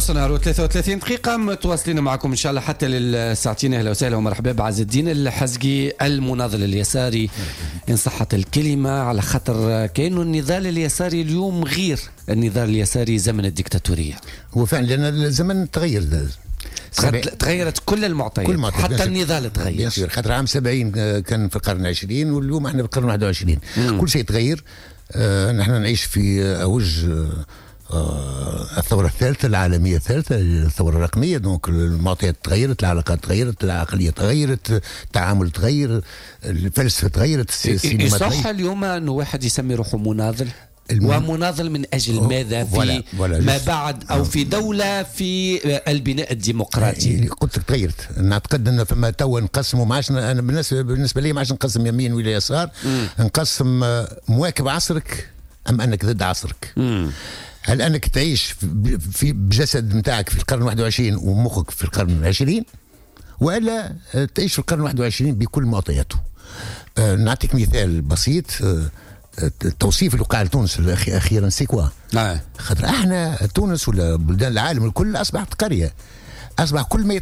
نهار و33 دقيقة متواصلين معكم إن شاء الله حتى للساعتين. أهلا وسهلا ومرحبا بعز الدين الحزقي المناضل اليساري إن صحت الكلمة، على خاطر كأنه النضال اليساري اليوم غير النضال اليساري زمن الدكتاتورية. هو فعلا لأن الزمن تغيرت كل المعطيات، حتى النضال تغير. خاطر عام 70 كان في القرن 20 واليوم احنا في القرن 21. كل شيء تغير. نحن نعيش في أوج الثورة الثالثة العالمية الثالثة، الثورة الرقمية. دونك المعطيات تغيرت، العلاقات تغيرت، العقلية تغيرت، التعامل تغير، الفلسفة تغيرت، السينما تغيرت. صح اليوم أنه واحد يسمي روحه مناضل ومناضل من أجل ماذا في ما بعد أو في دولة في البناء الديمقراطي؟ قلت لك تغيرت. نعتقد أن فما توا نقسموا، ما عادش أنا بالنسبة لي ما عادش نقسم يمين ولا يسار، نقسم مواكب عصرك أم أنك ضد عصرك. هل أنك تعيش في بجسد متاعك في القرن 21 ومخك في القرن 20، ولا تعيش في القرن 21 بكل معطياته؟ نعطيك مثال بسيط. التوصيف اللي وقع لتونس اخيرا سيكوا. خاطر احنا تونس ولا بلدان العالم الكل اصبحت قريه، اصبح كل ما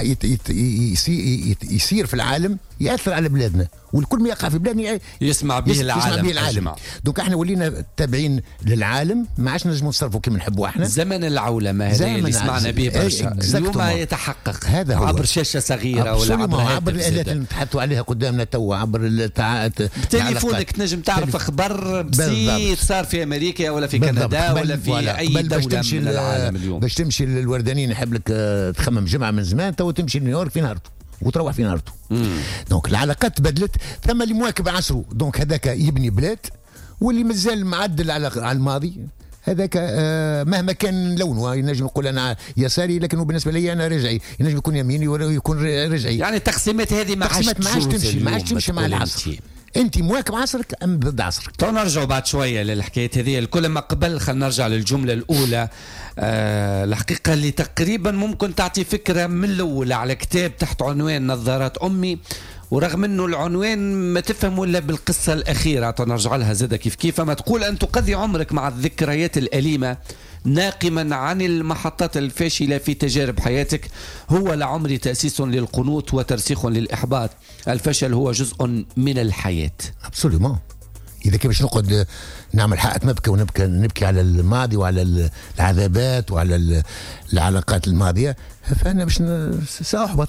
يصير في العالم ياثر على بلادنا، والكل ما يقع في بلادنا يسمع به العالم. دونك احنا ولينا تابعين للعالم، ما عادش نجموا نتصرفوا كما نحبوا احنا. زمن العولمه هذا اللي سمعنا به برشا اليوم يتحقق هذا هو. عبر شاشه صغيره ولا عبر الالات اللي نتحدثوا عليها قدامنا توا، عبر تليفونك تنجم تعرف اخبار بسيط صار في امريكا ولا في كندا ولا في اي دوله من العالم اليوم. باش تمشي للوردانيين يحب لك تخمم جمعه من زمان، تو تمشي لنيويورك في نهارته وتروح في نهارته. دونك العلاقات تبدلت. ثم اللي مواكب عصره دونك هذاك يبني بلاد، واللي مازال معدل على الماضي هذاك مهما كان لونه. ينجم يقول انا يساري لكنه بالنسبه لي انا رجعي، ينجم يكون يميني ولا يكون رجعي. يعني التقسيمات هذه ما عادش تمشي مع العصر. انت مواكب عصرك ام ضد عصرك؟ تو نرجع بعد شويه للحكايه هذه. الكل ما قبل خلينا نرجع للجمله الاولى. الحقيقه اللي تقريبا ممكن تعطي فكره من الاول على كتاب تحت عنوان نظارات امي، ورغم انه العنوان ما تفهم الا بالقصه الاخيره تنرجع لها زاده كيف ما تقول ان تقضي عمرك مع الذكريات الاليمه ناقما عن المحطات الفاشله في تجارب حياتك. هو لعمري تاسيس للقنوط وترسيخ للاحباط. الفشل هو جزء من الحياه. ابسوليومون. اذا كان باش نقعد نعمل حلقه نبكي على الماضي وعلى العذابات وعلى العلاقات الماضيه، فانا باش ساحبط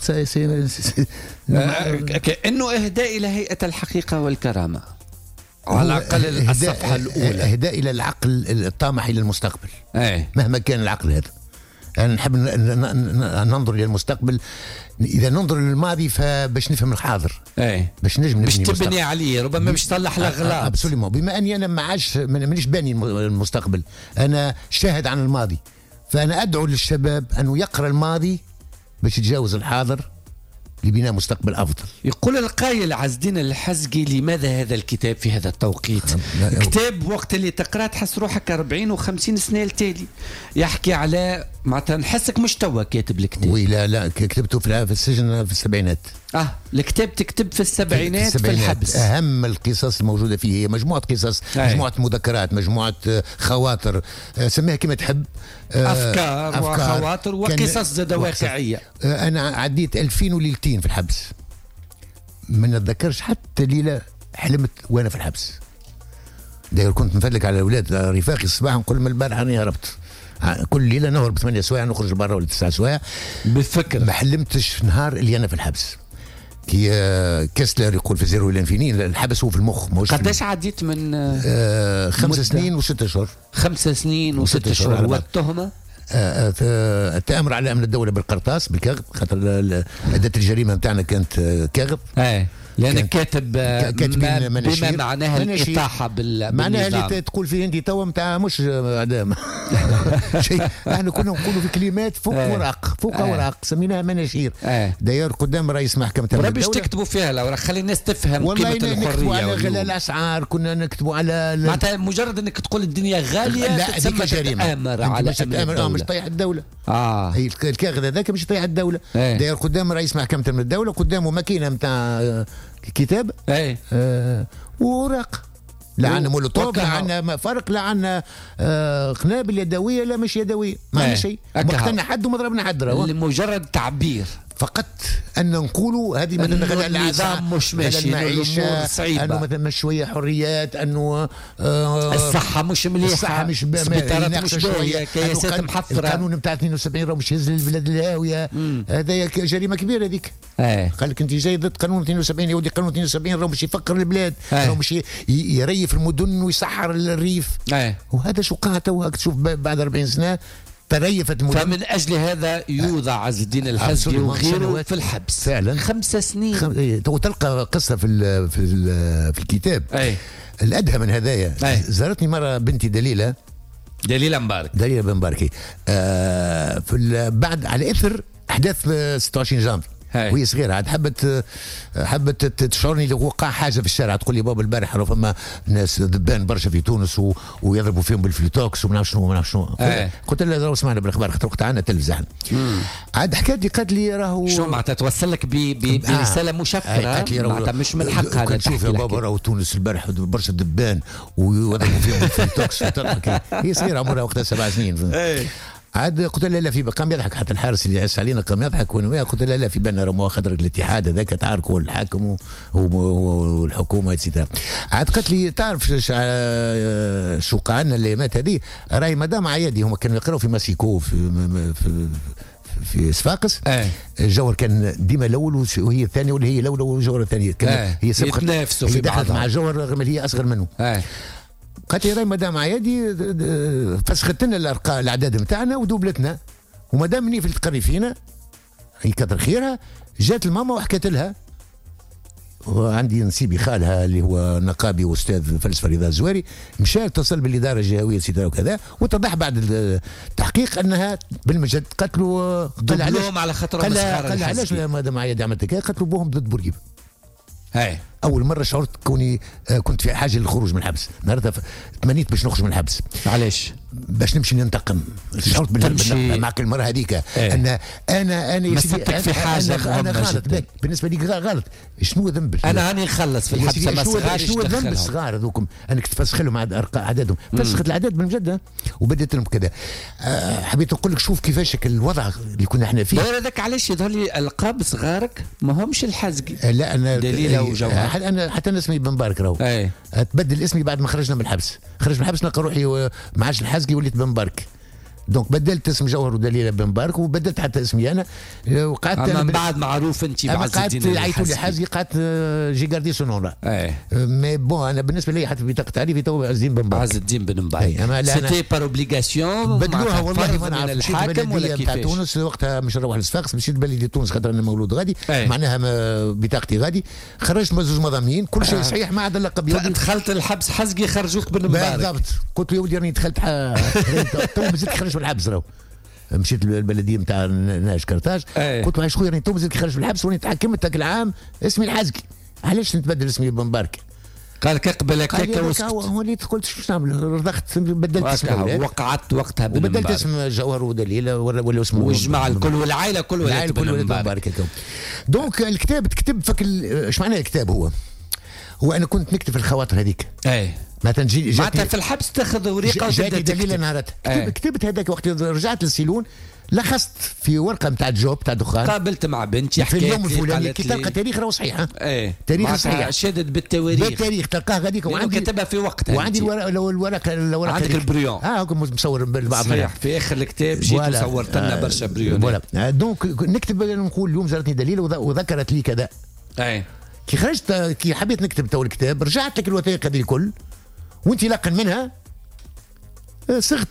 كانه اهداء الى هيئه الحقيقه والكرامه على الاقل الصفحه الاولى، اهداء الى العقل الطامح الى المستقبل. مهما كان العقل هذا. أنا نحب ننظر إلى المستقبل. إذا ننظر للماضي فباش نفهم الحاضر. باش نجم باش تبني عليه، ربما باش تصلح الأغلاط. أبسوليومون. بما أني أنا ما عادش مانيش باني المستقبل، أنا شاهد عن الماضي، فأنا أدعو للشباب أنه يقرأ الماضي باش يتجاوز الحاضر لبناء مستقبل أفضل. يقول القائل عز الدين الحزقي: لماذا هذا الكتاب في هذا التوقيت؟ كتاب وقت اللي تقرأ تحس روحك 40 و50 سنة التالي، يحكي على معناتها نحسك مش توا كاتب الكتاب. وي لا كتبته في السجن في السبعينات. الكتاب تكتب في السبعينات في الحبس. أهم القصص الموجودة فيه هي مجموعة قصص، مجموعة مذكرات، مجموعة خواطر، سميها كما تحب. أفكار وخواطر وقصص زاد واقعية. أنا عديت 2000 ليلتين في الحبس، ما نتذكرش حتى ليلة حلمت وأنا في الحبس. داير كنت مفلك على الأولاد رفاقي الصباح نقول من البارح أنا هربت. كل ليله نهرب 8 سوايع نخرج برا ولا 9 سوايع بالفكر. ما حلمتش نهار اللي انا في الحبس. كي كيسلر يقول في زيرو الانفيني، الحبس هو في المخ. قداش عديت من 5 سنين و6 اشهر. 5 سنين و6 اشهر. والتهمه التآمر على امن الدوله بالقرطاس بالكاغد، خاطر اداه الجريمه نتاعنا كانت كاغد. لأنك كاتب بما معناها الإطاحة معناها اللي تقول فيه أنت توا متاع مش إعدام. شيء احنا كنا نقولوا في كلمات فوق ورق فوق ورق سميناها مناشير. داير قدام رئيس محكمة الدولة باش تكتبوا فيها لو خلي الناس تفهم قيمة الحرية. نكتبوا على غلاء الأسعار، كنا نكتبوا على معناتها مجرد أنك تقول الدنيا غالية لا تسمى جريمة. تتآمر على الدولة. مش طيح الدولة. هي الكاغذ هذاك مش طيح الدولة. داير قدام رئيس محكمة الدولة، قدامه ماكينة متاع كتاب وورق لا عندنا مولوتوف، لا عندنا فرق، لا عندنا قنابل يدويه، لا مش يدويه، ما عندنا شيء. ما قتلنا حد وما ضربنا حد، لمجرد تعبير فقط ان نقولوا هذه مثلا النظام مش ماشي، الامور صعيبه، انه مثلا مش شويه حريات، انه الصحه مش مليحه، الصحه مش السبيطارات مش باهيه، كياسات محفره، القانون نتاع 72 راه مش يهز البلاد الهاويه. هذا جريمه كبيره هذيك. قال لك انت جاي ضد قانون 72، يا ودي قانون 72 راه مش يفكر البلاد، راه مش يريف المدن ويسحر الريف. وهذا شو قاع تو تشوف بعد 40 سنه تريفت المدن. فمن اجل هذا يوضع عز الدين الحزقي وغيره في الحبس فعلا 5 سنين. تلقى قصه في الكتاب الادهى من هدايا. زارتني مره بنتي دليله مبارك، دليله بن مباركي بعد على اثر احداث 26 جانفي وهي صغيره، عاد حبت تشعرني لو وقع حاجه في الشارع، تقول لي بابا البارح راه فما ناس ذبان برشا في تونس ويضربوا فيهم بالفلوتوكس وما نعرف شنو. قلت لها راهو سمعنا بالاخبار، خاطر وقت عندنا تلفزيون. عاد حكات لي قالت لي راهو شنو معناتها توصل لك برساله مشفره، قالت لي معناتها مش من حق هذا. نشوف يا بابا راهو تونس البارح برشا ذبان ويضربوا فيهم بالفلوتوكس. هي صغيره عمرها وقتها 7 سنين. عاد قلت له لا في قام يضحك، حتى الحارس اللي عس علينا قام يضحك. وانا قلت له لا في بالنا راه خاطر الاتحاد هذاك تعاركوا الحاكم والحكومه ايتترا. عاد قالت لي تعرف شو قعدنا الايامات هذه، راهي مدام عيادي هما كانوا يقراوا في ماسيكو في صفاقس. جوهر كان ديما الاول وهي الثانيه، ولا هي الاولى وجوهر الثانيه. كان هي سبقت يتنافسوا في بعض مع جوهر رغم اللي هي اصغر منه. قالت لي راهي مدام عيادي فسخت لنا الاعداد نتاعنا ودوبلتنا، ومدام منيف اللي تقري فينا هي كثر خيرها جات الماما وحكت لها. وعندي نسيبي خالها اللي هو نقابي واستاذ فلسفه رضا الزواري، مشى اتصل بالاداره الجهويه سيدنا وكذا، واتضح بعد التحقيق انها بالمجد قتلوا. قال على خاطر قال علاش مدام عيادي عملت كذا؟ قتلوا بوهم ضد بورقيبه. اول مره شعرت كوني كنت في حاجه للخروج من الحبس. نهارتها تمنيت باش نخرج من الحبس. علاش؟ باش نمشي ننتقم. شعرت معك المره هذيك ان انا مسكتك في حاجه انا غلط بالنسبه لي غلط. شنو ذنب؟ انا راني نخلص في الحبس، ما صغارش. شنو ذنب الصغار هذوكم انك تفسخ لهم عددهم؟ فسخت العدد بالمجد وبدت لهم كذا. حبيت نقول لك شوف كيفاش الوضع اللي كنا احنا فيه. هذاك علاش يظهر لي القاب صغارك ما همش الحزقي. لا انا دليله وجوهر. انا حتى انا اسمي بن مبارك راهو. تبدل اسمي بعد ما خرجنا من الحبس. خرج من الحبس نلقى روحي ما عادش الحزقي وليت بن مبارك. دونك بدلت اسم جوهر ودليله بن مبارك، وبدلت حتى اسمي انا. وقعدت من بعد معروف انت بعز الدين عيطوا لي حزقي، قعدت جي جاردي سونون. مي بون انا بالنسبه لي حتى في بطاقه تعريفي تو عز الدين بن مبارك. عز الدين بن مبارك. سيتي بار اوبليغاسيون بدلوها والله ما نعرف. الحاكم ولا كيفاش؟ تونس وقتها مش نروح لصفاقس، مشيت بلديه تونس خاطر انا مولود غادي. معناها بطاقتي غادي. خرجت مزوج مضامين كل شيء صحيح ما عدا اللقب. دخلت الحبس حزقي خرجوك بن مبارك. بالضبط. قلت له يا ولدي راني دخلت تو مازلت خرج من الحبس راهو. مشيت للبلديه نتاع ناش كرتاج. قلت له خويا راني تو مازلت خرج من الحبس وراني تحكمت العام اسمي الحزقي، علاش نتبدل اسمي بن مبارك؟ قال لك اقبل هكاك وسكت. وليت قلت شو نعمل؟ رضخت بدلت اسمي. وقعت وقتها بن مبارك وبدلت اسم جوهر ودليله ولا اسمه والجماعه الكل والعائله كل ولات بن مبارك. دونك الكتاب تكتب ايش معنى الكتاب؟ هو انا كنت نكتب في الخواطر هذيك. مثلا معناتها في الحبس تاخذ ورقه وتبدا دليل نهارتها. كتبت هذاك وقت رجعت للسيلون، لخصت في ورقه نتاع الجوب تاع دخان. قابلت مع بنتي في اليوم الفلاني كي تلقى تاريخ راهو صحيح. تاريخ صحيح شادد بالتواريخ تلقاه غاديك. وعندي كتبها في وقتها، وعندي الورقه عندك البريون. مصور بالبعض صحيح. في اخر الكتاب جيت وصورت لنا برشا بريون. دونك نكتب نقول اليوم زارتني دليل وذكرت لي كذا. كي خرجت كي حبيت نكتب تو الكتاب رجعت لك الوثائق هذه الكل وانطلاقا منها صغت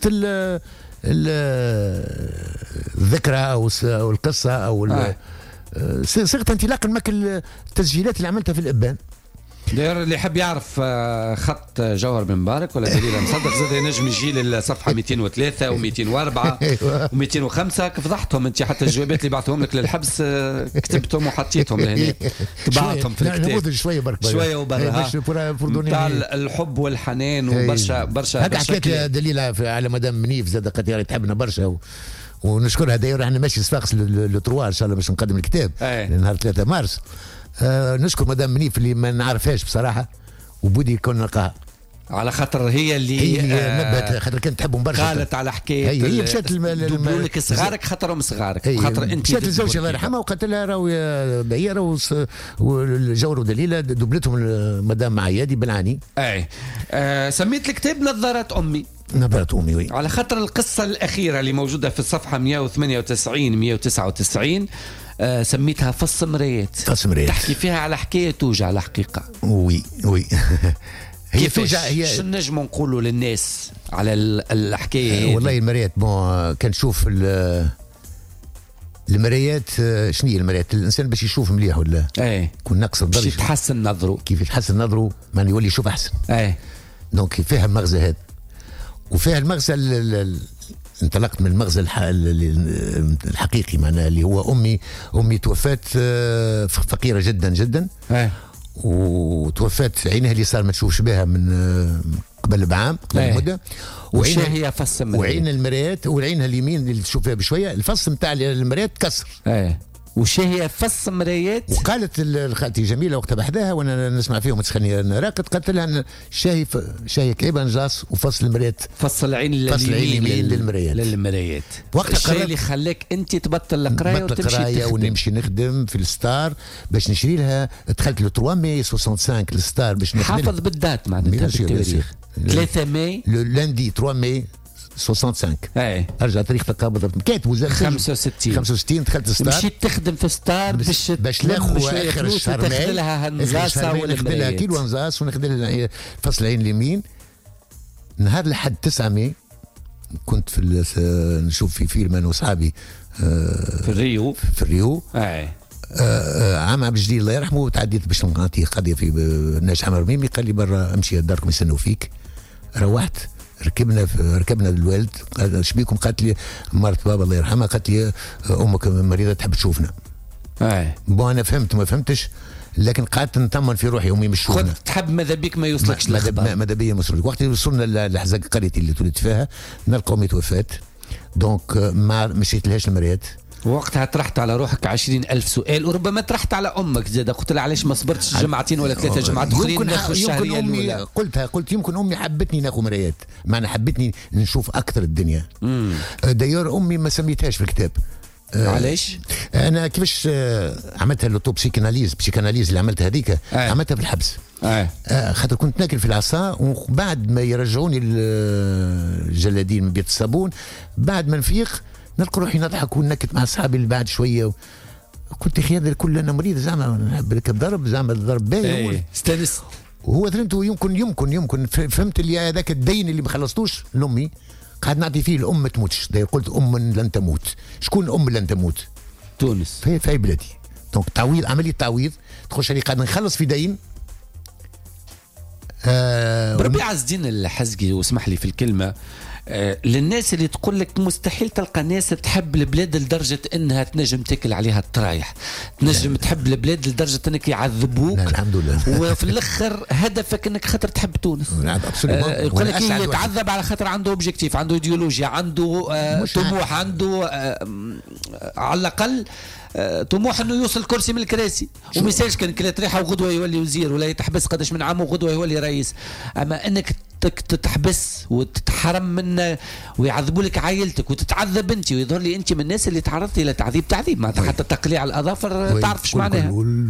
الذكرى او القصه او صغت انطلاقا ماك التسجيلات اللي عملتها في الابان. داير اللي يحب يعرف خط جوهر بن مبارك ولا دليل مصدق زاد ينجم يجي للصفحه 203 و204 و205. فضحتهم انت، حتى الجوابات اللي بعثهم لك للحبس كتبتهم وحطيتهم لهنا، طبعتهم في الكتاب شويه برك شويه وبرها تاع الحب والحنان وبرشا برشا. هكا حكيت دليل على مدام منيف زاد قطيره تحبنا برشا ونشكرها. داير احنا ماشي صفاقس لو 3 ان شاء الله باش نقدم الكتاب نهار 3 مارس. نشكر مدام منيف اللي ما نعرفهاش بصراحه، وبودي كون نلقاها على خاطر هي اللي نبهت، خاطر كانت تحبهم برشا، قالت على حكايه هي مشات لك صغارك خاطرهم صغارك، خاطر انت مشات لزوجها الله يرحمها وقالت لها راهو يا بعيره والجور ودليله دبلتهم مدام معيادي بالعاني. سميت الكتاب نظارات امي. نظارات امي، وي. على خاطر القصه الاخيره اللي موجوده في الصفحه 198 199 سميتها فص مرايات. فص مرايات تحكي فيها على حكايه توجع على الحقيقه. وي هي توجع. هي شو نجم نقولوا للناس على الحكايه؟ والله المرايات كان نشوف المرايات. شنو هي المرايات؟ الانسان باش يشوف مليح ولا يكون ناقص الدرجه باش يتحسن نظره. كيف يتحسن نظره معناه يولي يشوف احسن. دونك فيها المغزى هذا، وفيها المغزى انطلقت من المغزى الحقيقي معناه اللي هو امي توفات فقيره جدا جدا. وتوفات عينها اللي صار ما تشوفش بها من قبل بعام، قبل مده. وعينها هي فص المرايات، وعين المرايات، وعينها اليمين اللي تشوف فيها بشويه الفص نتاع المرايات تكسر. وش هي فص مرايات. وقالت خالتي جميله وقت بحذاها وانا نسمع فيهم تسخني راقد، قالت لها شاي كعيب نجاص وفص المرايات، فص العين اليمين للمرايات. وقت الشيء اللي خلاك انت تبطل القرايه وتمشي ونمشي نخدم في الستار باش نشري لها. دخلت ل 3 ماي 65 الستار باش نخدم. حافظ بالذات معناتها بالتواريخ. 3 ماي لاندي 3 ماي 65. ارجع تاريخ تقابض كاتبوا 65 دخلت ستار. مشيت تخدم في ستار باش ناخذ اخر الشهر تاخذ لها هنزاسه ولا ناخذ لها كيلو هنزاس وناخذ لها فصل العين اليمين. نهار لحد 9 ماي كنت نشوف في فيلم انا وصحابي في الريو. عام عبد الجليل الله يرحمه. تعديت باش نعطيه قضيه في ناجح عمر ميمي، قال لي برا امشي داركم يستنوا فيك. روحت ركبنا الوالد، قال شبيكم؟ قالت لي مرت بابا الله يرحمها، قالت لي امك مريضه تحب تشوفنا. انا فهمت ما فهمتش، لكن قعدت نطمن في روحي. امي مش تشوفنا، كنت تحب ماذا بيك ما يوصلكش الخبر. ماذا بيا ما يوصلك. وقت وصلنا لحزق قريتي اللي تولدت فيها نلقى امي توفات. دونك ما مشيت لهاش المرايات. وقتها طرحت على روحك 20,000 سؤال، وربما طرحت على امك زاد. قلت لها علاش ما صبرتش جمعتين ولا 3 جمعات اخرين ناخذ الشهريه الاولى. قلت يمكن امي حبتني ناخذ مرايات، معنى حبتني نشوف اكثر الدنيا. دايور امي ما سميتهاش في الكتاب. علاش؟ انا كيفاش عملتها اللوتو بسيكاناليز اللي عملتها هذيك. عملتها في الحبس. خاطر كنت ناكل في العصا، وبعد ما يرجعوني الجلادين من بيت الصابون، بعد ما نفيق نلقى روحي نضحك ونكت مع اصحابي اللي بعد شويه. قلت يا اخي هذا الكل انا مريض زعما نحب لك الضرب، زعما الضرب باهي. استانس. وهو ثنته يمكن فهمت اللي هذاك الدين اللي ما خلصتوش لامي قاعد نعطي فيه. الام ما تموتش، قلت ام لن تموت. شكون ام لن تموت؟ تونس. في بلادي. دونك تعويض، عمليه تعويض تخش علي قاعد نخلص في دين. بربي عز الدين الحزقي، واسمح لي في الكلمه، للناس اللي تقول لك مستحيل تلقى ناس تحب البلاد لدرجة انها تنجم تاكل عليها الطرايح، تنجم تحب البلاد لدرجة انك يعذبوك. الحمد لله. وفي الاخر هدفك انك خاطر تحب تونس. يقول لك يتعذب على خاطر عنده اوبجيكتيف، عنده ايديولوجيا، عنده طموح، عنده على الاقل طموح انه يوصل كرسي من الكراسي. وما يسالش كان كلات ريحه وغدوه يولي وزير، ولا يتحبس قداش من عام وغدوه يولي رئيس. اما انك تتحبس وتتحرم منه ويعذبوا لك عائلتك وتتعذب انت، ويظهر لي انت من الناس اللي تعرضتي الى تعذيب معناتها حتى تقليع الاظافر تعرف ايش معناها.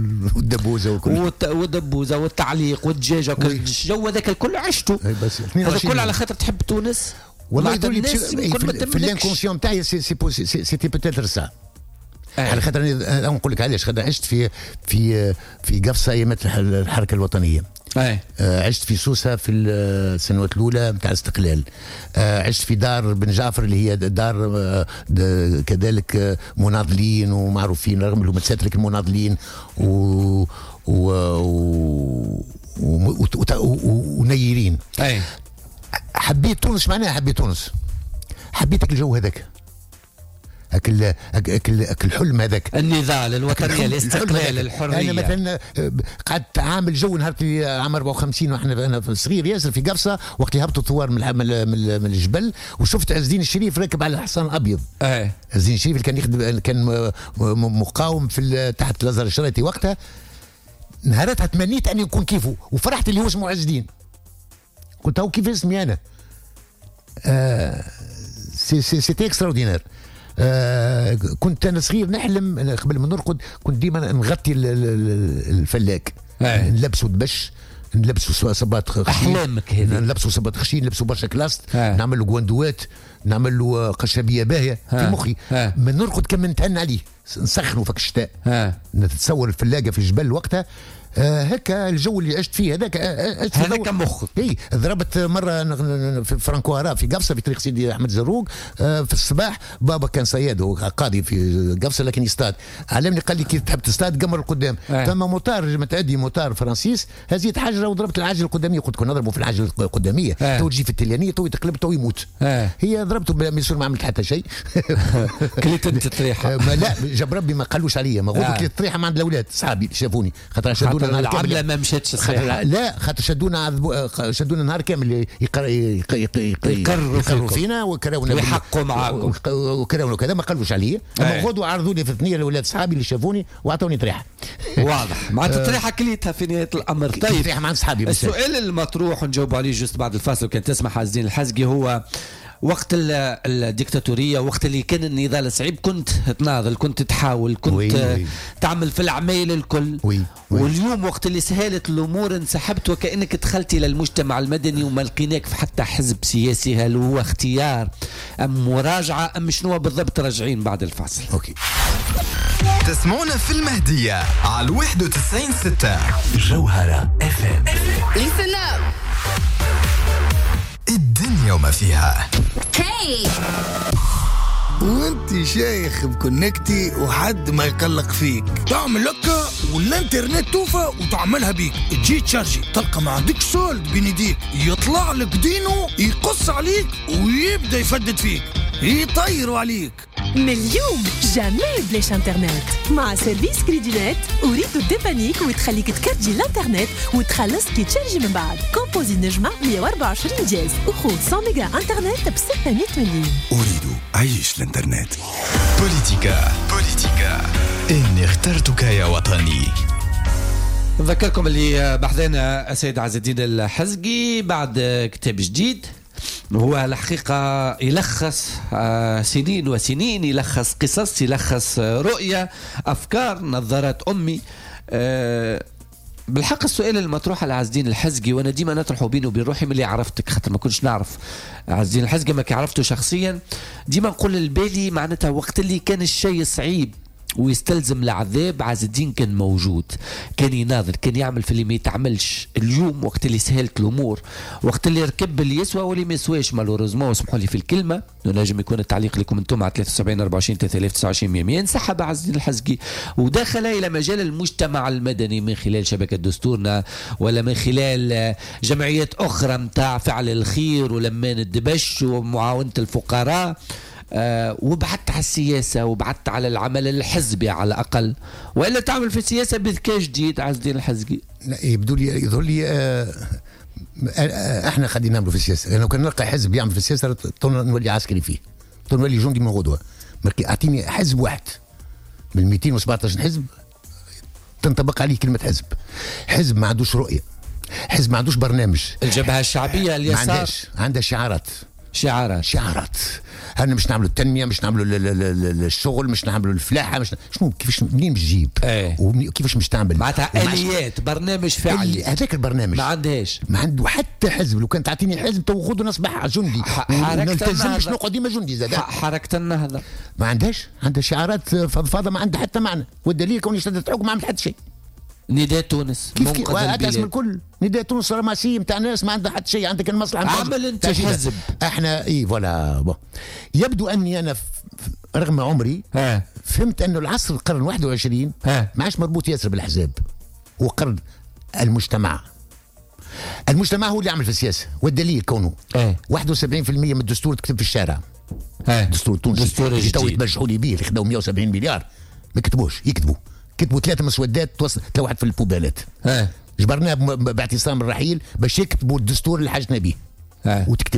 والدبوزه والتعليق والدجاجه الجو هذاك الكل عشته. هذا كله على خاطر تحب تونس. والله يقول لي في الانكونسيون تاعي سيتي بوتيتر سا. على خاطر انا نقول لك علاش، خاطر عشت في قفصه ايامات الحركه الوطنيه. عشت في سوسه في السنوات الاولى نتاع الاستقلال. عشت في دار بن جعفر اللي هي دار كذلك مناضلين ومعروفين، رغم انهم تساتلك المناضلين ونيرين. حبيت تونس، معناها حبيت تونس، حبيت الجو هذاك، اكل الحلم هذاك، النضال الوطنيه، الاستقلال، الحريه. انا مثلا قعدت عامل جو نهار عام 54 وانا صغير ياسر في قفصه، وقت هبطوا ثوار من الجبل، وشفت عز الدين الشريف راكب على الحصان الابيض. عز الدين الشريف اللي كان يخدم، كان مقاوم في تحت الازهر الشريطي وقتها. نهاراتها تمنيت ان يكون كيفه، وفرحت اللي هو اسمه عز الدين. قلت هو كيف اسمي انا. سيتي اكستراوردينير. كنت انا صغير نحلم قبل ما نرقد، كنت ديما نغطي الفلاك، نلبسوا دبش، نلبسوا صباط خشين. احلامك هذه؟ نلبسوا صباط خشين، نلبسوا برشا كلاست، نعمل له جواندوات، نعمل له قشابيه باهيه في مخي. من نرقد كم نتهنى عليه، نسخنوا فك الشتاء. نتصور الفلاقه في الجبل وقتها. هكا الجو اللي عشت فيه هذاك هذاك مخك. اي ضربت مره في فرانكوارا في قفصه في طريق سيدي احمد زروق. في الصباح بابا كان صياد، هو قاضي في قفصه لكن يصطاد، علمني قال لي كي تحب تصطاد قمر القدام. ثم موتار متعدي موتار فرانسيس هزيت حجره وضربت العجله القداميه. قلت كنا نضربوا في العجله القداميه تو تجي في التليانيه تو تقلب تو يموت. هي ضربته بيصير ما عملت حتى شيء. كليت انت طريحه؟ لا جاب ربي ما قالوش عليا، ما غدوه كليت طريحه مع عند الاولاد صحابي شافوني خاطر شدونا العمله ما مشاتش صحيح. لا خاطر شدونا نهار كامل يقرروا فينا وكراونا ويحقوا معاكم وكراونا كذا، ما قالوش عليا. اما غدوه عرضوا لي في الثنيه الاولاد صحابي اللي شافوني واعطوني طريحه. واضح معناتها طريحه كليتها في نهايه الامر. طيب طريحه مع صحابي. السؤال المطروح ونجاوب عليه جست بعد الفاصل وكان تسمح عز الدين الحزقي، هو وقت الديكتاتورية، وقت اللي كان النضال صعيب، كنت تناضل، كنت تحاول، كنت تعمل في العمايل الكل. واليوم وقت اللي سهلت الأمور انسحبت وكأنك دخلت إلى المجتمع المدني وما لقيناك في حتى حزب سياسي. هل هو اختيار أم مراجعة أم شنو بالضبط؟ راجعين بعد الفاصل. أوكي. تسمعونا في المهدية على 91.6 جوهرة FM. Listen up. الدنيا وما فيها. Hey. وانت شيخ بكونكتي وحد ما يقلق فيك، تعمل لك والانترنت توفى وتعملها بيك، تجي تشارجي تلقى ما عندك سولد بين يديك، يطلع لك دينو يقص عليك ويبدا يفدد فيك، يطيروا عليك. من اليوم جامي بلاش انترنت مع سيرفيس كريدينيت. اريد الدبانيك وتخليك تكرجي الانترنت وتخلص كي تشارجي من بعد. كومبوزي نجمة 124 جاز وخذ 100 ميجا انترنت ب 600 مليون. اريد عيش الانترنت. بوليتيكا اني اخترتك يا وطني. نذكركم اللي بحثنا السيد عز الدين الحزقي بعد كتاب جديد، هو الحقيقة يلخص سنين وسنين، يلخص قصص، يلخص رؤية، أفكار، نظرات أمي. بالحق السؤال المطروح على عز الدين الحزقي وانا ديما نطرحه بيني وبين روحي من اللي عرفتك، خاطر ما كنتش نعرف عز الدين الحزقي، ما كعرفته شخصيا. ديما نقول لبالي معناتها وقت اللي كان الشيء صعيب ويستلزم العذاب عز الدين كان موجود، كان يناظر، كان يعمل في اللي ما يتعملش. اليوم وقت اللي سهلت الامور، وقت اللي ركب اللي يسوى واللي ما يسواش مالوريزمون، اسمحوا لي في الكلمه، نجم يكون التعليق لكم انتم على 73 24 3029 100. انسحب عز الدين الحزقي ودخل الى مجال المجتمع المدني من خلال شبكه دستورنا ولا من خلال جمعيات اخرى متاع فعل الخير ولمان الدبش ومعاونه الفقراء. وبعدت على السياسة وبعدت على العمل الحزبي على الأقل، وإلا تعمل في السياسة بذكاء جديد عز الدين الحزقي. يبدو لي يظهر لي احنا قاعدين نعملوا في السياسة، لأنه كان نلقى حزب يعمل في السياسة نولي عسكري فيه، نولي جندي من غدوة. أعطيني حزب واحد من 217 حزب تنطبق عليه كلمة حزب. حزب ما عندوش رؤية، حزب ما عندوش برنامج. الجبهة الشعبية اليسار عندها شعارات. احنا مش نعملوا التنميه، مش نعملوا الشغل، مش نعملوا الفلاحه، مش شنو كيفاش منين مش تجيب وكيفاش مش تعمل معناتها اليات برنامج فعلي. هذاك البرنامج ما عندهاش، ما عنده حتى حزب. لو كان تعطيني حزب تو غدو نصبح جندي نلتزم باش نقعد ديما جندي زاد. حركه النهضه ما عندهاش، عندها شعارات فضفاضه ما عندها حتى معنى، والدليل كوني اشتدت الحكم ما عملت حتى شيء. نداء تونس منقذ البلاد الكل، نداء تونس رماسي نتاع ناس ما عندها حتى شيء، عندك المصلحه عمل انت حزب. احنا فوالا يبدو اني انا رغم عمري فهمت انه العصر القرن 21 ما عادش مربوط ياسر بالاحزاب، هو قرن المجتمع هو اللي يعمل في السياسه، والدليل كونه 71% من الدستور تكتب في الشارع. الدستور التونسي اللي تو يتبجحوا لي به اللي خداو 170 مليار ما كتبوش، كتبوا 3 مسودات تلوحت في البوبالات. جبرناه باعتصام الرحيل باش يكتبوا الدستور اللي حاجنا به وتكتب.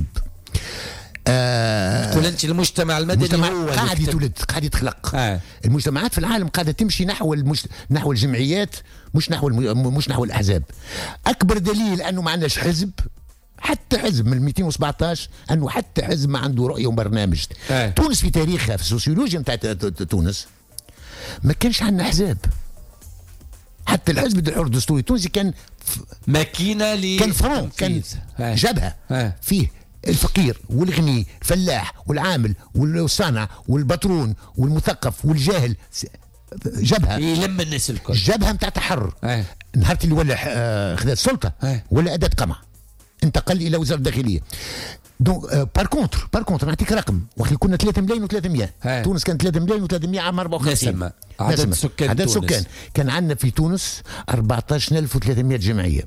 تقول انت المجتمع المدني هو قاعد يتولد، قاعد يتخلق. المجتمعات في العالم قاعده تمشي نحو الجمعيات، مش نحو الاحزاب. اكبر دليل انه ما عندناش حزب حتى حزب من 217 انه حتى حزب ما عنده رؤيه وبرنامج. تونس في تاريخها في السوسيولوجيا نتاع تونس ما كانش عندنا احزاب. حتى الحزب الحر الدستوري التونسي كان ماكينه كان فرون، كان جبهه فيه الفقير والغني، الفلاح والعامل والصانع والبطرون والمثقف والجاهل، جبهه يلم الناس الكل، جبهه نتاع تحرر. نهار اللي ولا خذ السلطه ولا اداه قمع، انتقل الى وزاره الداخليه. دونك بار كونتر نعطيك رقم، وقت كنا 3 ملايين و300، تونس كانت 3 ملايين و300 عام 54 عدد سكان كان عندنا في تونس 14300 جمعيه.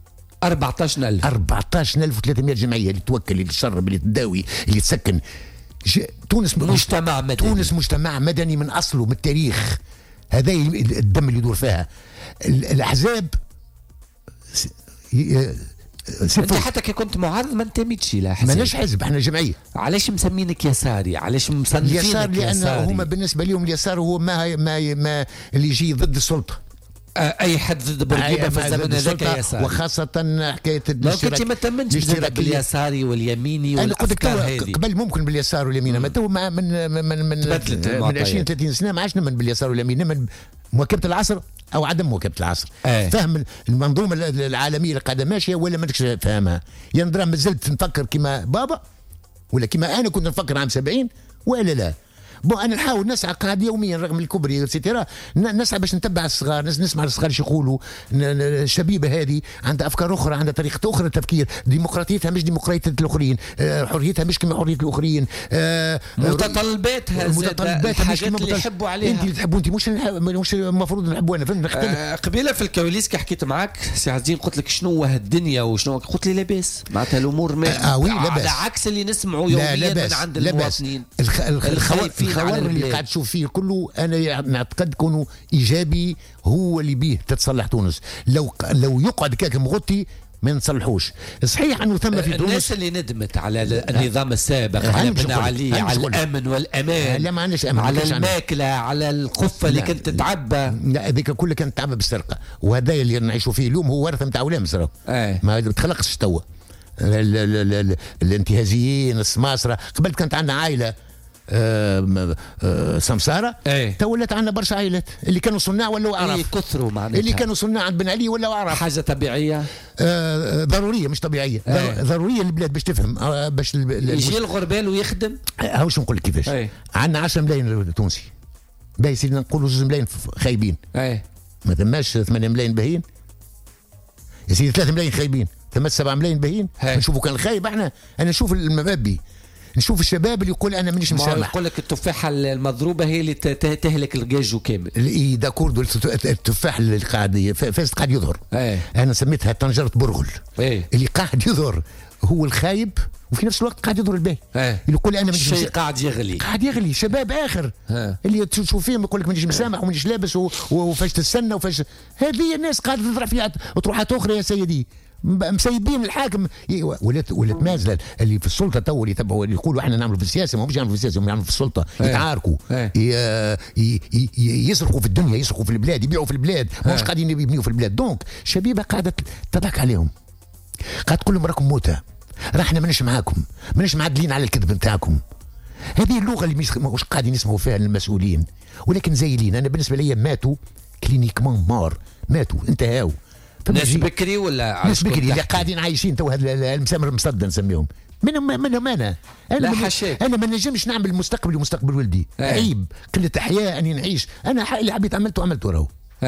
14300 جمعيه اللي توكل، اللي تشرب، اللي تداوي، اللي تسكن. تونس مجتمع مدني. تونس مجتمع مدني من اصله، من التاريخ. هذا الدم اللي يدور فيها. الاحزاب انت حتى كي كنت معارض ما انتميتش الى حزب. ماناش حزب، احنا جمعيه. علاش مسمينك يساري؟ علاش مصنفينك يسار؟ لان هما بالنسبه لهم اليسار هو ما اللي يجي ضد السلطه. اي حد ضد بورقيبه في الزمن هذاك يساري، وخاصه حكايه الاشتراك. كنت ما تمنش باليساري واليميني والافكار هذه. قبل ممكن باليسار واليمين، ما تو من 20 30 سنه ما عادش نمن باليسار واليمين، نمن مواكبه العصر او عدم مواكبه العصر. فهم المنظومه العالميه اللي قاعده ماشيه ولا مانكش فاهمها. يا ندرا مازلت نفكر كما بابا ولا كما انا كنت نفكر عام 70 ولا لا. انا نحاول نسعى قاعد يوميا رغم الكبري سيتيرا، نسعى باش نتبع الصغار، نسمع الصغار ايش يقولوا. الشبيبه هذه عندها افكار اخرى، عندها طريقه اخرى التفكير، ديمقراطيتها مش ديمقراطيه الاخرين، حريتها مش كما حريه الاخرين، متطلباتها الحاجات اللي يحبوا عليها. انت اللي تحبوا انت، مش المفروض نحبوا انا. فهمت؟ قبيله في الكواليس كي حكيت معك سي عزيز قلت لك شنو هالدنيا وشنو، قلت لي لاباس معناتها الامور على عكس اللي نسمعوا يوميا من عند المواطنين. الخبر اللي قاعد تشوف فيه كله انا نعتقد كونه ايجابي، هو اللي بيه تتصلح تونس. لو يقعد كاك مغطي ما نصلحوش. صحيح انه ثم في تونس الناس اللي ندمت على النظام السابق، على بن علي، على الامن والامان، لا ما عندناش امن، على الماكله، على القفه اللي كنت تعبى. لا هذيك كلها كانت تعبى بالسرقه، وهذا اللي نعيشوا فيه اليوم هو ورثه نتاع ولامس. ما تخلقش توا الانتهازيين السماسره. قبل كانت عندنا عائله سمساره، تولت عندنا برشا عائلات اللي كانوا صناع ولا عرف. كثروا معناتها اللي كانوا صناع عند بن علي ولا عرف. حاجه طبيعيه، ضروريه مش طبيعيه. ضروريه للبلاد باش تفهم، باش يجي الغربال ويخدم. هاوش نقول لك كيفاش. عندنا 10 ملايين تونسي، باهي سيدنا نقولوا 2 ملايين خايبين. ما ثماش 8 ملايين باهيين يا سيدي، 3 ملايين خايبين، ثم 7 ملايين باهيين. نشوفوا كان الخايب. انا نشوف المبابي، نشوف الشباب اللي يقول انا مانيش مسامح. يقول لك التفاحه المضروبه هي اللي تهلك الجاجو كامل. داكوردو. التفاح اللي قاعد يظهر. انا سميتها طنجره برغل. اللي قاعد يظهر هو الخايب، وفي نفس الوقت قاعد يظهر الباهي. اللي يقول انا مانيش الشيء قاعد يغلي شباب اخر. اللي تشوف فيهم يقول لك مانيش مسامح ومانيش لابس وفاش تستنى وفاش. هذه الناس قاعده تضرب فيها اطروحات اخرى يا سيدي. مسيبين الحاكم. ولات مازال اللي في السلطه تو اللي يتبعوا اللي يقولوا احنا نعملوا في السياسه، ما همش يعملوا في السياسه، هم يعملوا في السلطه. يتعاركوا، يسرقوا في الدنيا، يسرقوا في البلاد، يبيعوا في البلاد، مش قاعدين يبنيوا في البلاد. دونك الشبيبه قاعده تضحك عليهم، قاعد تقول لهم راكم موتى، احنا ماناش معاكم، ماناش معدلين على الكذب نتاعكم. هذه اللغه اللي مش قاعدين يسمعوا فيها المسؤولين، ولكن زايلين. انا بالنسبه لي ماتوا كلينيكمون، ماتوا انتهاوا. ناس بكري ولا ناس بكري اللي قاعدين عايشين تو هذا المسامر المصدى نسميهم. منهم انا ما نجمش نعمل مستقبلي ومستقبل ولدي. عيب قله حياه اني نعيش. انا اللي حبيت عملته راهو.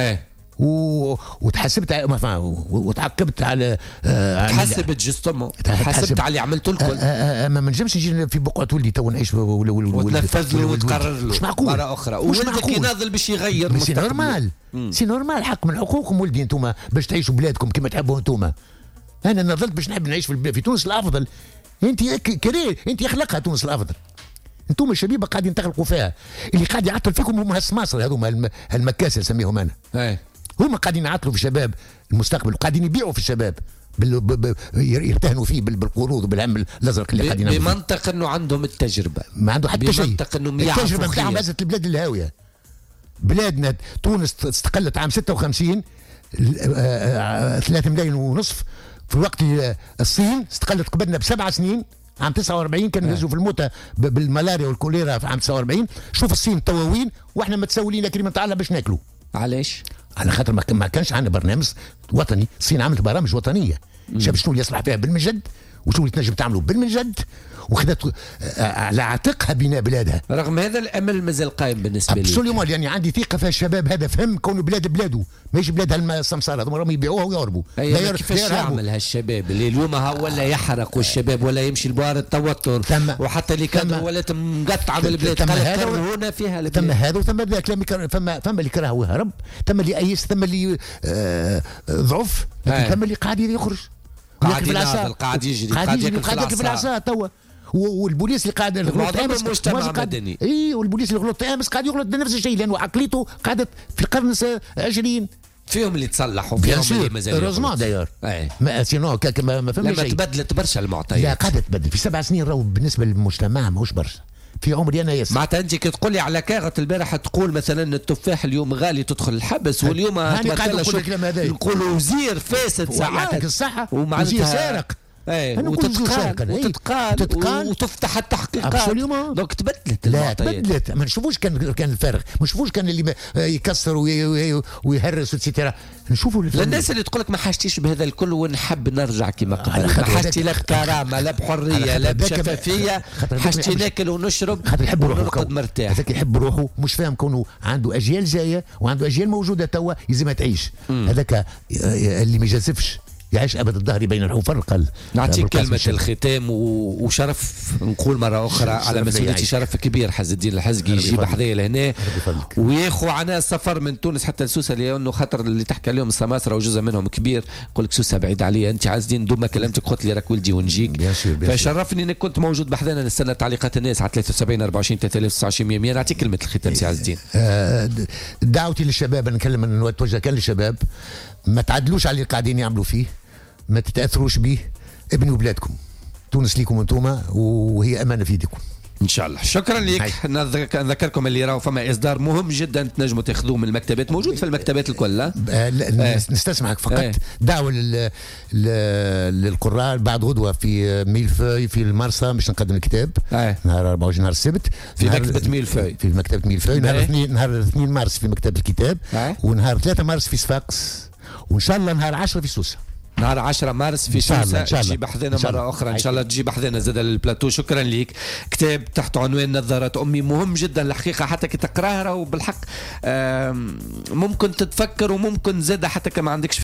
وتحسبت وتعاقبت على تحسبت جستمو، تحسبت على اللي عملته الكل. ما نجمش نجي في بقعه ولدي تو نعيش وتنفذ له وتقرر له مش معقول مره اخرى. وولدك يناضل باش يغير سي نورمال. سي نورمال، حق من حقوقكم ولدي انتم باش تعيشوا بلادكم كما تحبوا انتم. انا نظلت باش نحب نعيش في تونس الافضل. انت كريه، انت يخلقها تونس الافضل. انتم الشبيبه قاعدين تغلقوا فيها. اللي قاعد يعطل فيكم هم السماسر هذوما المكاسه نسميهم انا. هم قاعدين يعطلوا في الشباب المستقبل، وقاعدين يبيعوا في الشباب يرتهنوا فيه بالقروض وبالهم الازرق اللي قاعدين يعملوا بمنطق انه عندهم التجربه، ما عنده حتى شيء. بمنطق انهم التجربه نتاعهم هزت البلاد الهاويه. بلادنا تونس استقلت عام 56، 3 ملايين ونصف، في وقت الصين استقلت قبلنا ب7 سنين. عام 49 كانوا يهزوا في الموتى بالملاريا والكوليرا في عام 49. شوف الصين تواوين واحنا متسولين كريم تعالى باش ناكلوا. علاش؟ على خاطر ما كانش عندنا برنامج وطني. الصين عملت برامج وطنيه شاف شنو اللي يصلح فيها بالمنجد وشنو اللي تنجم تعملوا بالمنجد، وخذت على عاتقها بناء بلادها. رغم هذا الامل مازال قائم بالنسبه لي. ابسوليومون، يعني عندي ثقه في الشباب هذا، فهم كونه بلاده ماشي بلادها السمساره هذوما راهم يبيعوها ويهربوا. كيفاش يعمل هالشباب اللي اليوم ولا يحرق والشباب ولا يمشي لبوار التوتر وحتى اللي كانوا ولات مقطعه بالبلاد هنا فيها البلاد. ثم هذا وثم ذاك، ثم اللي كره ويهرب، ثم اللي ايس، ثم اللي ضعف، ثم اللي قاعد يخرج قاعد يناضل، قاعد يجري، قاعد ياكل في العصا توا. والبوليس اللي قاعد يغلط مجتمع مدني. اي والبوليس اللي غلط امس قاعد يغلط بنفس الشيء، لانه عقليته قعدت في القرن 20. فيهم اللي تصلحوا، فيهم اللي مازال روزمون داير. ما سينو ما فهمش شيء. لما تبدلت برشا المعطيات. لا قاعده تبدل في 7 سنين. راهو بالنسبه للمجتمع ماهوش برشا. في عمري انا ياسر. معناتها انت كي تقول لي على كاغط البارح تقول مثلا التفاح اليوم غالي تدخل الحبس، واليوم نقولوا وزير فاسد ساعات يعطيك الصحه ومعناتها سارق. وتتقال وتفتح التحقيقات. دونك تبدلت المعطيات. تبدلت. ما نشوفوش كان الفارق، ما نشوفوش كان اللي يكسر ويهرس وتسيتيرا. نشوفوا الناس اللي تقول لك ما حاجتيش بهذا الكل ونحب نرجع كما قبل، ما حاجتي لا بكرامه لا بحريه لا بشفافيه، حاجتي ناكل ونشرب ونرقد مرتاح. هذاك يحب روحه، مش فاهم كونه عنده اجيال جايه وعنده اجيال موجوده توا يلزمها تعيش. هذاك اللي ما يجازفش يعيش ابد الظهر بين الحفر. قال نعطيك كلمه الختام وشرف نقول مره اخرى على مسؤوليتي، شرف كبير حز الدين الحزقي يجي بحذايا لهنا وياخذ عنا السفر من تونس حتى لسوسه، لانه خاطر اللي تحكي عليهم السماسره وجزء منهم كبير. نقول لك سوسه بعيد عليا، انت عز الدين دوما كلمتك قلت لي راك ولدي ونجيك، فشرفني انك كنت موجود بحذانا. نستنى تعليقات الناس على 73 24 3029 100. نعطيك كلمه الختام سي عز الدين. دعوتي للشباب، نكلم نتوجه كان للشباب، ما تعدلوش على اللي قاعدين يعملوا فيه، ما تتاثروش به، ابنوا بلادكم. تونس ليكم انتوما وهي امانه في ايديكم ان شاء الله. شكرا لك. نذكركم اللي راهو فما اصدار مهم جدا تنجموا تاخذوه من المكتبات، موجود في المكتبات الكل. نستسمعك فقط. دعوه للقراء بعد غدوه في ميلفوي في المرسى باش نقدم الكتاب. نهار 24 نهار السبت في مكتبه ميلفوي. في مكتبه ميلفوي نهار 2 مارس في مكتبه الكتاب، ونهار 3 مارس في صفاقس، وان شاء الله نهار 10 في سوسه. نهار 10 مارس في سوسة تجي بحذنا مرة أخرى إن شاء الله، تجي بحذنا زاد البلاتو. شكرا ليك. كتاب تحت عنوان نظارات أمي مهم جدا الحقيقة، حتى كي تقراه راهو بالحق ممكن تتفكر وممكن زاد حتى كما عندكش